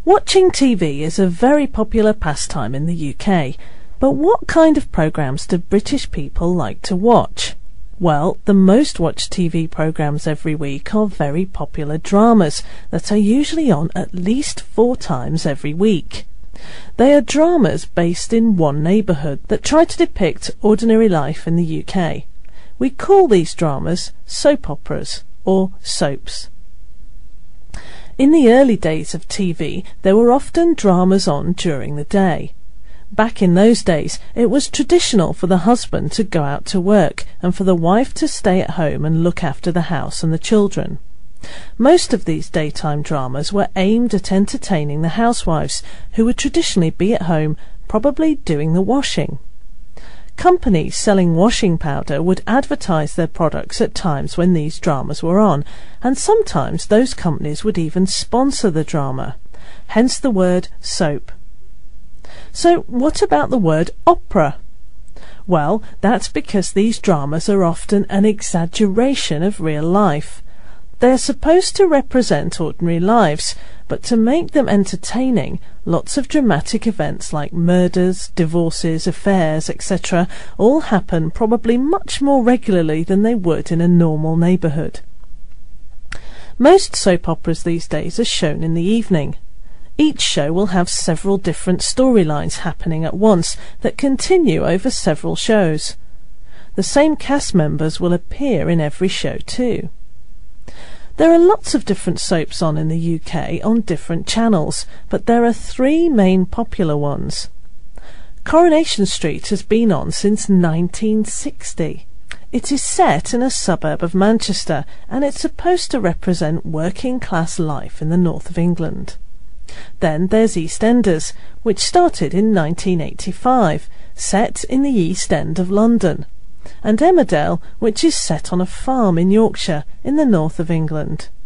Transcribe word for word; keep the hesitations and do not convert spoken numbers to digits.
Watching T V is a very popular pastime in the U K, but what kind of programmes do British people like to watch? Well, the most watched T V programmes every week are very popular dramas that are usually on at least four times every week. They are dramas based in one neighbourhood that try to depict ordinary life in the U K. We call these dramas soap operas or soaps. In the early days of T V, there were often dramas on during the day. Back in those days, it was traditional for the husband to go out to work and for the wife to stay at home and look after the house and the children. Most of these daytime dramas were aimed at entertaining the housewives, who would traditionally be at home, probably doing the washing. Companies selling washing powder would advertise their products at times when these dramas were on, and sometimes those companies would even sponsor the drama, hence the word soap. So what about the word opera? Well, that's because these dramas are often an exaggeration of real life. They are supposed to represent ordinary lives, but to make them entertaining, lots of dramatic events like murders, divorces, affairs, et cetera all happen probably much more regularly than they would in a normal neighbourhood. Most soap operas these days are shown in the evening. Each show will have several different storylines happening at once that continue over several shows. The same cast members will appear in every show too. There are lots of different soaps on in the U K on different channels, but there are three main popular ones. Coronation Street has been on since nineteen sixty. It is set in a suburb of Manchester, and it's supposed to represent working class life in the north of England. Then there's EastEnders, which started in nineteen eighty-five, set in the East End of London, and Emmerdale, which is set on a farm in Yorkshire, in the north of England.